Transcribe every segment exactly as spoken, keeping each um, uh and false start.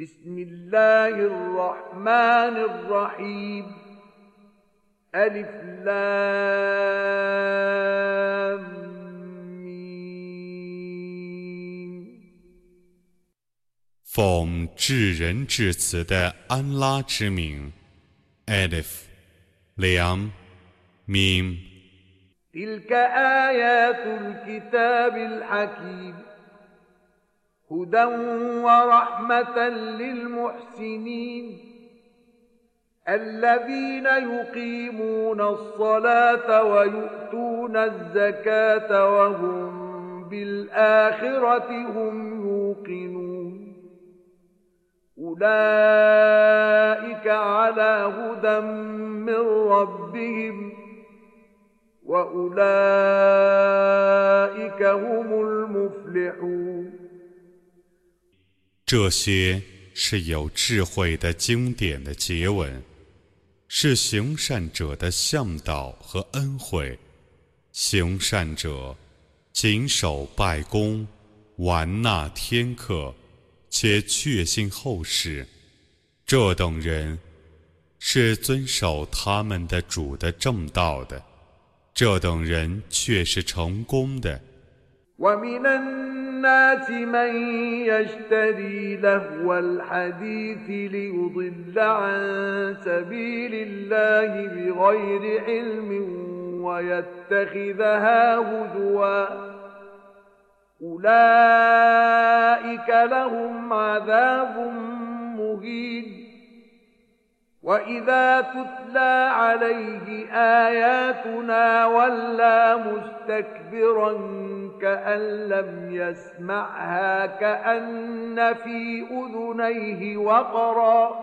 بسم الله الرحمن الرحيم ألف لام ميم 奉至仁至慈的安拉之名 Alif Lam Mim تلك آيات الكتاب الحكيم هدى ورحمة للمحسنين الذين يقيمون الصلاة ويؤتون الزكاة وهم بالآخرة هم يوقنون أولئك على هدى من ربهم وأولئك هم المفلحون 这些是有智慧的经典的结文，是行善者的向导和恩惠。行善者谨守拜功，完纳天课，且确信后世，这等人是遵守他们的主的正道的，这等人却是成功的。 ومن الناس من يشتري لهو الحديث ليضل عن سبيل الله بغير علم ويتخذها هزوا أولئك لهم عذاب مهين وإذا تتلى عليه آياتنا ولى مستكبرا كأن لم يسمعها كأن في أذنيه وقرا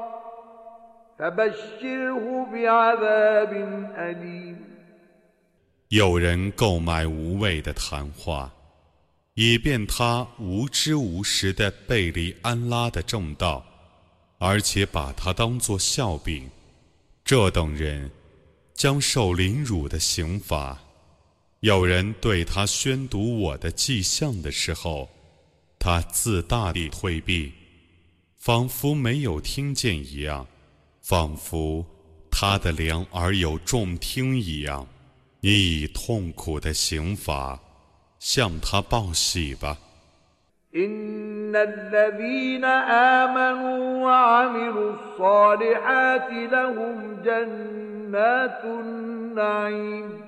فبشره بعذاب أليم 有人购买无谓的谈话，以便他无知无识地背离安拉的正道，而且把它当作笑柄，这等人将受凌辱的刑罚。有人对他宣读我的迹象的时候，他自大地退避，仿佛没有听见一样，仿佛他的两耳有重听一样。你以痛苦的刑罚向他报喜吧。 إن الذين آمنوا وعملوا الصالحات لهم جنات النعيم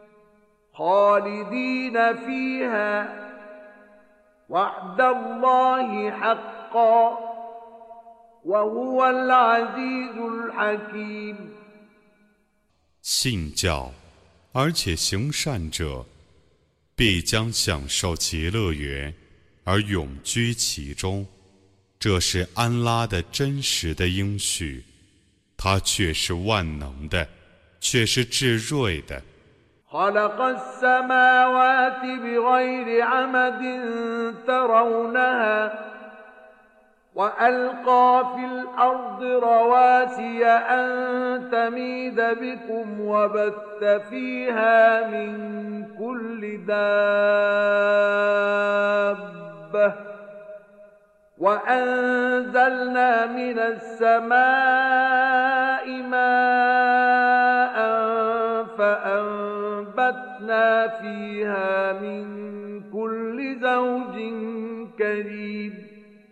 خالدين فيها وعد الله حقا وهو العزيز الحكيم 信教而且行善者必将享受极乐园而永居其中，这是安拉的真实的应许，他却是万能的，却是至睿的。 خلق السماوات بغير عمد ترونها وألقى في الأرض رواسي أن تميد بكم وبث فيها من كل دابة وأنزلنا من السماء ماء فأنبتنا فيها من كل زوج كريم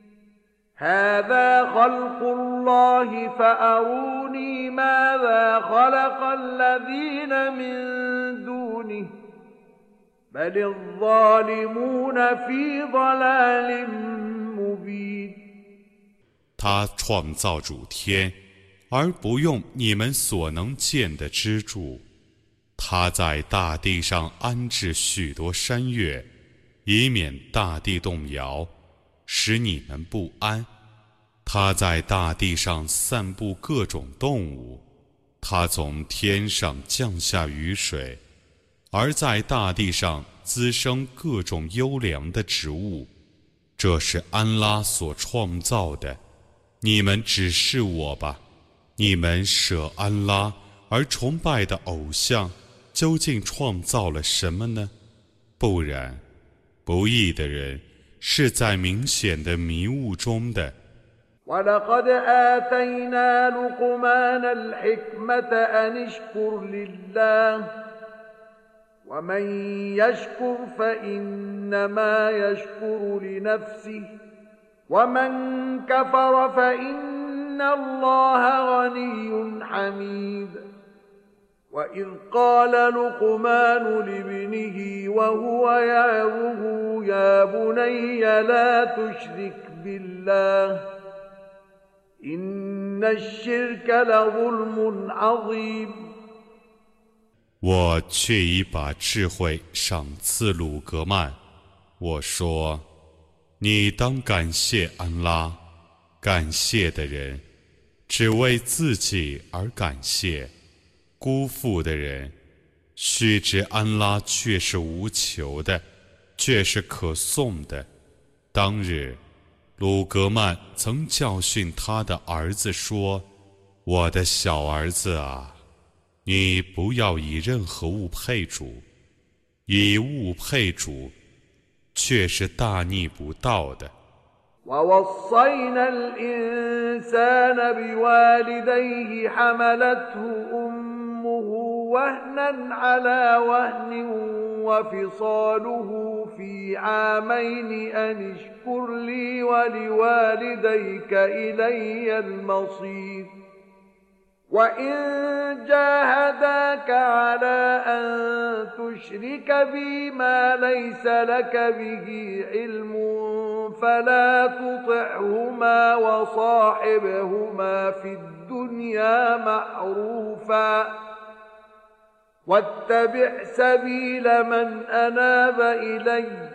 هذا خلق الله فأروني ماذا خلق الذين من دونه بل الظالمون في ضلال مبين 他创造主天，而不用你们所能见的支柱。他在大地上安置许多山岳，以免大地动摇，使你们不安。他在大地上散布各种动物，他从天上降下雨水，而在大地上滋生各种优良的植物。这是安拉所创造的，你们只是我吧。你们舍安拉而崇拜的偶像，究竟创造了什么呢？不然，不义的人是在明显的迷雾中的。 ولقد آتينا لقمان الحكمة أن اشكر لله ومن يشكر فإنما يشكر لنفسه ومن كفر فإن الله غني حميد وإذ قال لقمان لابنه وهو يعظه يا بني لا تشرك بالله إن الشرك لظلم عظيم 我却已把智慧赏赐鲁格曼。我说，你当感谢安拉，感谢的人只为自己而感谢，辜负的人须知安拉却是无求的，却是可颂的。当日，鲁格曼曾教训他的儿子说：“我的小儿子啊，你不要以任何物配主，以物配主，却是大逆不道的。” ووصينا الإنسان بوالديه حملته أمه وهنا على وهن وفصاله في عامين أن اشكر لي ولوالديك إلي المصير وإن جاهداك على أن تشرك بي ما ليس لك به علم فلا تطعهما وصاحبهما في الدنيا معروفا واتبع سبيل من أناب إلي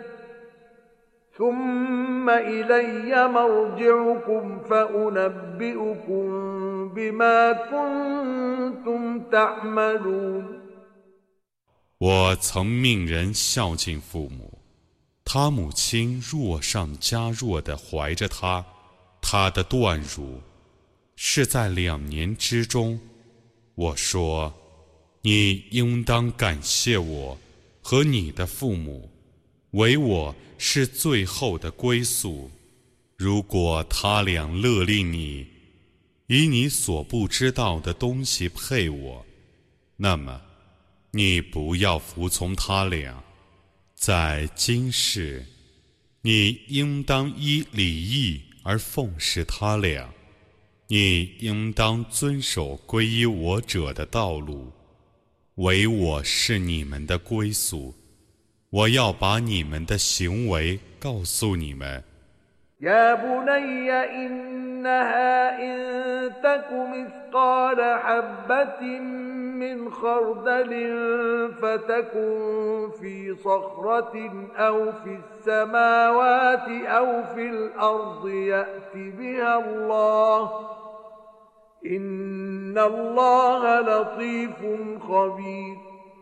ثم إلي مرجعكم فأنبئكم بما كنتم تعملون 我曾命人孝敬父母，他母亲弱上加弱地怀着他，他的断乳是在两年之中。我说，你应当感谢我和你的父母，唯我是最后的归宿。如果他俩勒令你以你所不知道的东西配我，那么你不要服从他俩。在今世，你应当依礼义而奉侍他俩，你应当遵守皈依我者的道路，唯我是你们的归宿。我要把你们的行为告诉你们。 يا بني إنها إن تك مثقال حبة من خردل فتكن في صخرة أو في السماوات أو في الأرض يأت بها الله إن الله لطيف خبير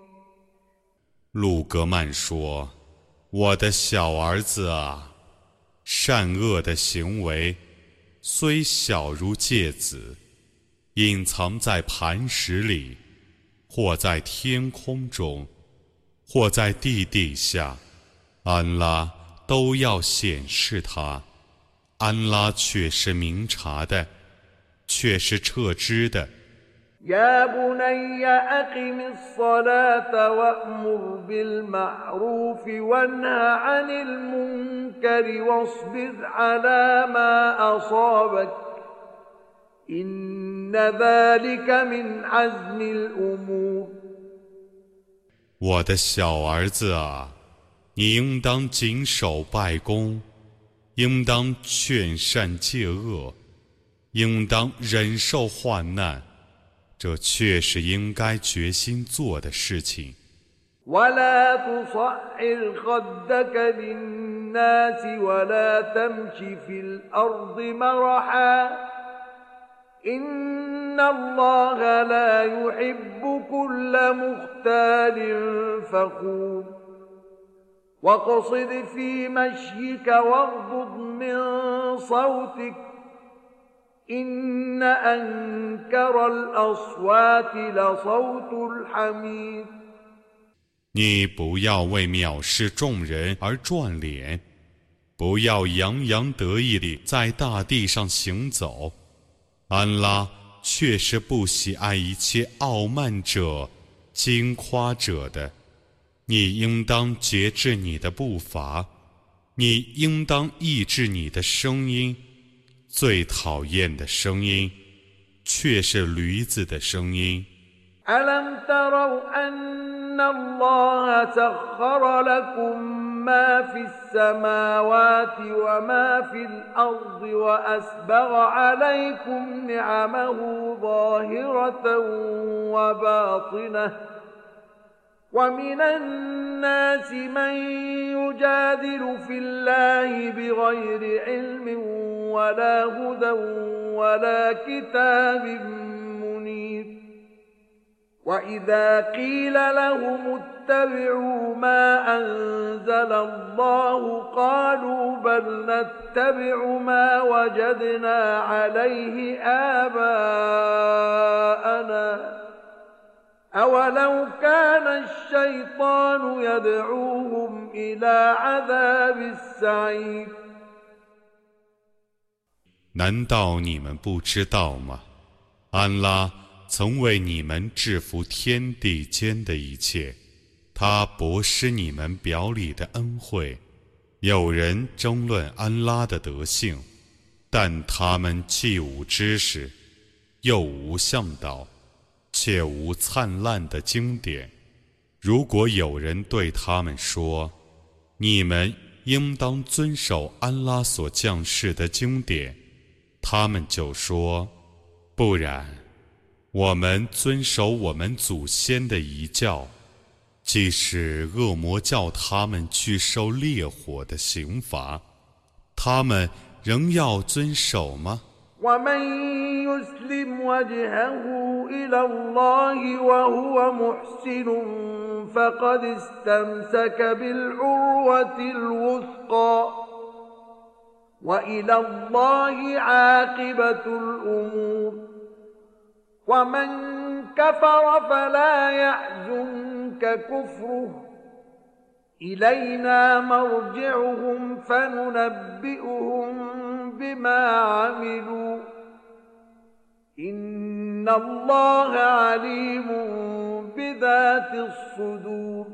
鲁格曼说：“我的小儿子啊，善恶的行为虽小如芥子，隐藏在磐石里，或在天空中，或在地底下，安拉都要显示它。安拉却是明察的，却是彻知的。” يا بني أقم الصلاة وأمر بالمعروف وانه عن المنكر واصبر على ما أصابك إن ذلك من عزم الأمور 我的小儿子啊，你应当谨守拜功，应当劝善戒恶，应当忍受患难，这确是应该决心做的事情。 ولا تصعر خدك للناس ولا تمش في الأرض مرحا إن الله لا يحب كل مختال فخور واقصد في مشيك واغضض من صوتك إن أنكر الأصوات لصوت الحمير 你不要为藐视众人而转脸， 不要洋洋得意地在大地上行走。安拉确实不喜爱一切傲慢者、矜夸者的。你应当节制你的步伐，你应当抑制你的声音。最讨厌的声音，却是驴子的声音。 ألم تروا أن الله سخر لكم ما في السماوات وما في الأرض وأسبغ عليكم نعمه ظاهرة وباطنة ومن الناس من يجادل في الله بغير علم ولا هدى ولا كتاب منير وإذا قيل لهم اتبعوا ما أنزل الله قالوا بل نتبع ما وجدنا عليه آباءنا أولو كان الشيطان يدعوهم إلى عذاب السعير 难道你们不知道吗？安拉曾为你们制服天地间的一切，他博施你们表里的恩惠。有人争论安拉的德性，但他们既无知识，又无向导，且无灿烂的经典。如果有人对他们说，你们应当遵守安拉所降世的经典，他们就说，不然，我们遵守我们祖先的遗教，即使恶魔叫他们去受烈火的刑罚，他们仍要遵守吗？ ومن يسلم وجهه إلى الله وهو محسن فقد استمسك بالعروة الوثقى وإلى الله عاقبة الأمور ومن كفر فلا يحزنك كفره إلينا مرجعهم فننبئهم بما عملوا إن الله عليم بذات الصدور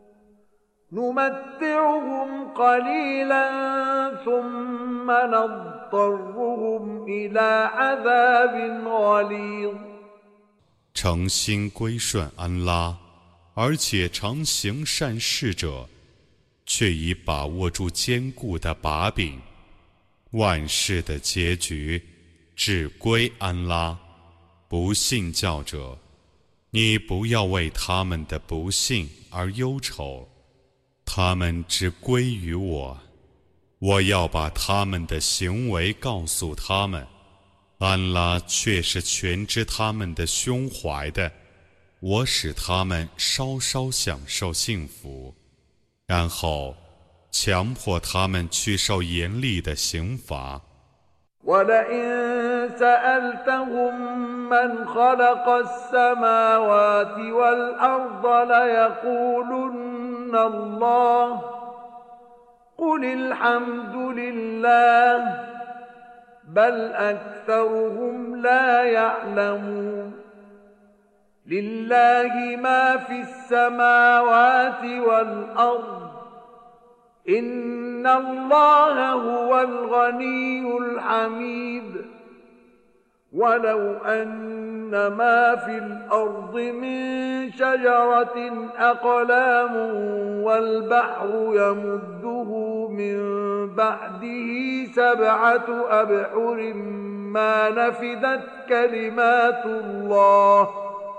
نمتعهم قليلا ثم نضطرهم إلى عذاب غليظ 诚心归顺安拉，而且常行善事者，却已把握住坚固的把柄。万事的结局只归安拉。不信教者，你不要为他们的不信而忧愁，他们只归于我。我要把他们的行为告诉他们，安拉却是全知他们的胸怀的。我使他们稍稍享受幸福，然后强迫他们去受严厉的刑罚。 ولئن سألتهم من خلق السماوات والأرض ليقولن الله قل الحمد لله بل أكثرهم لا يعلمون لله ما في السماوات والأرض إن الله هو الغني الحميد ولو أن ما في الأرض من شجرة أقلام والبحر يمده من بعده سبعة أبحر ما نفدت كلمات الله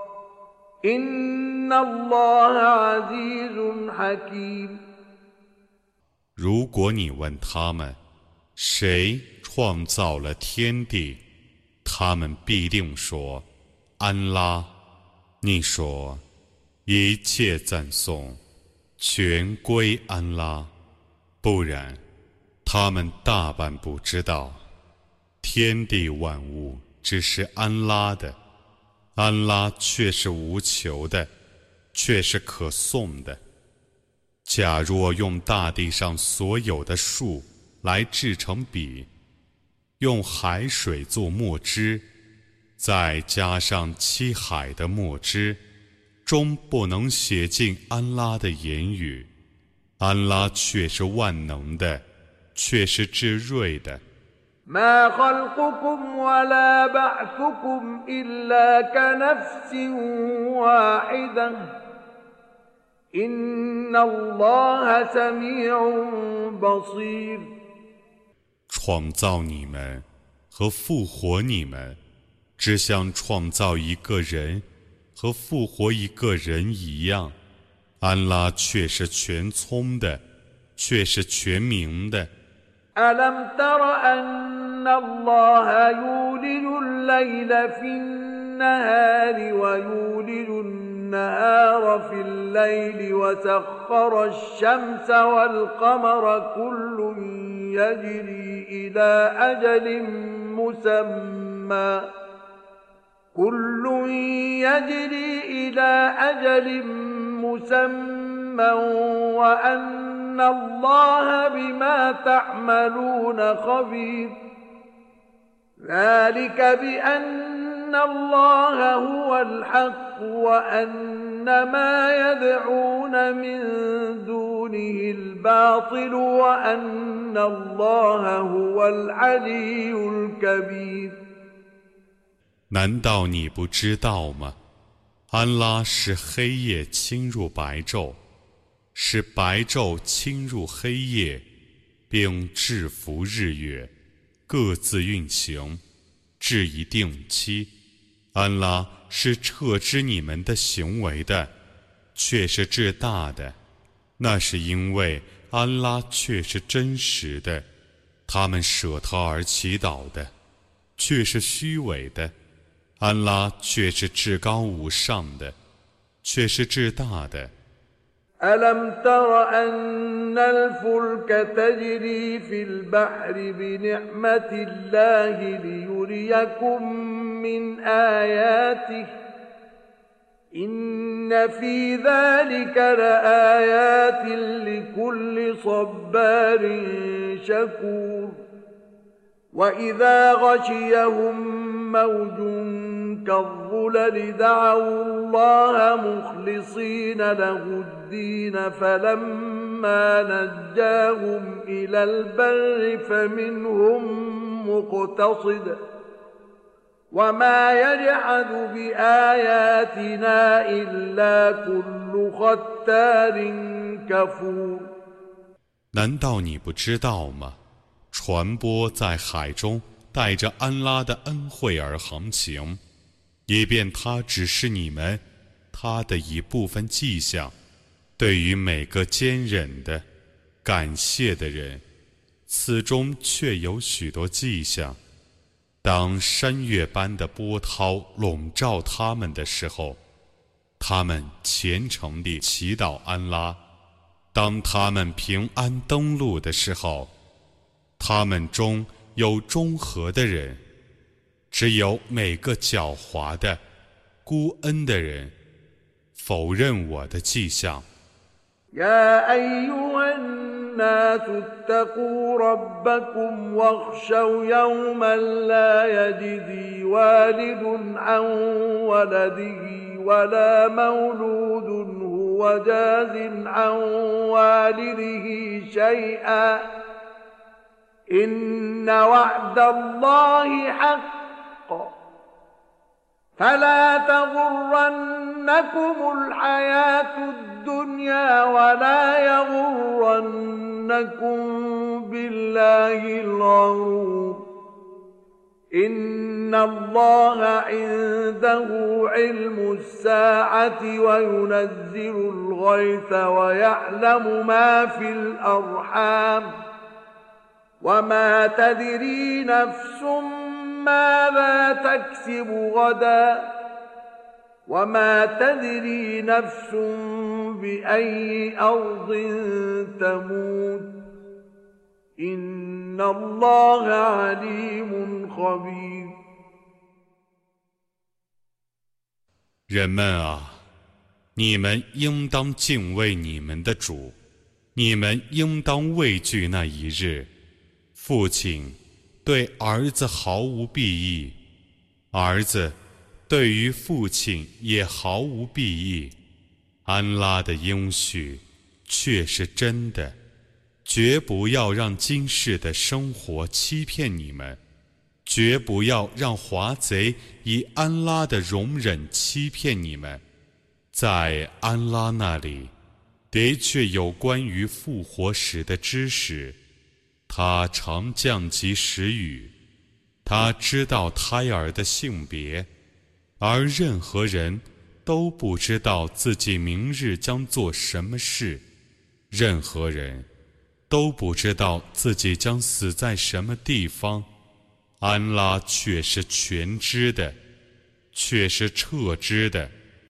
إن الله عزيز حكيم 如果你问他们，谁创造了天地，他们必定说，安拉。你说，一切赞颂全归安拉，不然，他们大半不知道，天地万物只是安拉的，安拉却是无求的，却是可颂的。假若用大地上所有的树来制成笔，用海水做墨汁，再加上七海的墨汁，终不能写尽安拉的言语。安拉却是万能的，却是至睿的。 ما خلقكم ولا بعثكم إلا كنفس واحدة إن الله سميع بصير 创造你们和复活你们，只像创造一个人和复活一个人一样。安拉却是全聪的，却是全明的。 ألم تر أن الله يولج الليل في النهار ويولج النهار في الليل وسخر الشمس والقمر كل يجري إلى أجل مسمى كل يجري إلى أجل مسمى وأن الله بما تعملون خبير ذلك بأن الله هو الحق وأن ما يدعون من دونه الباطل وأن الله هو العلي الكبير 难道你不知道吗？安拉使黑夜侵入白昼，使白昼侵入黑夜，并制服日月，各自运行，至一定期。安拉是撤知你们的行为的，却是至大的。那是因为安拉却是真实的，他们舍他而祈祷的，却是虚伪的。安拉却是至高无上的，却是至大的。 ألم تر أن الفلك تجري في البحر بنعمة الله ليريكم من آياته إن في ذلك لآيات لكل صبار شكور وإذا غشيهم موج كالظلل دعوا الله مخلصين له الدين فلما نجاهم إلى البر فمنهم مقتصد وما يجحد بآياتنا إلا كل ختار كفور 难道你不知道吗？船舶在海中带着安拉的恩惠而航行，以便他指示你们他的一部分迹象。对于每个坚忍的、感谢的人，此中却有许多迹象。当山岳般的波涛笼罩他们的时候，他们虔诚地祈祷安拉；当他们平安登陆的时候，他们中有中和的人，只有每个狡猾的、孤恩的人否认我的迹象。 يا أيها الناس اتقوا ربكم واخشوا يوما لا يجزي والد عن ولده ولا مولود هو جاز عن والده شيئا إن وعد الله حق فلا تغرنكم الحياة الدنيا ولا يغرنكم بالله الغرور إن الله عنده علم الساعة وينزل الغيث ويعلم ما في الأرحام وما تدري نفس ماذا تكسب غدا وما تدري نفس بأي أرض تموت إن الله عليم خبير 人们啊，你们应当敬畏你们的主，你们应当畏惧那一日， 父亲对儿子毫无裨益，儿子对于父亲也毫无裨益。安拉的应许却是真的，绝不要让今世的生活欺骗你们，绝不要让华贼以安拉的容忍欺骗你们。在安拉那里的确有关于复活时的知识，他常降及时雨，他知道胎儿的性别，而任何人都不知道自己明日将做什么事，任何人都不知道自己将死在什么地方。安拉却是全知的，却是彻知的。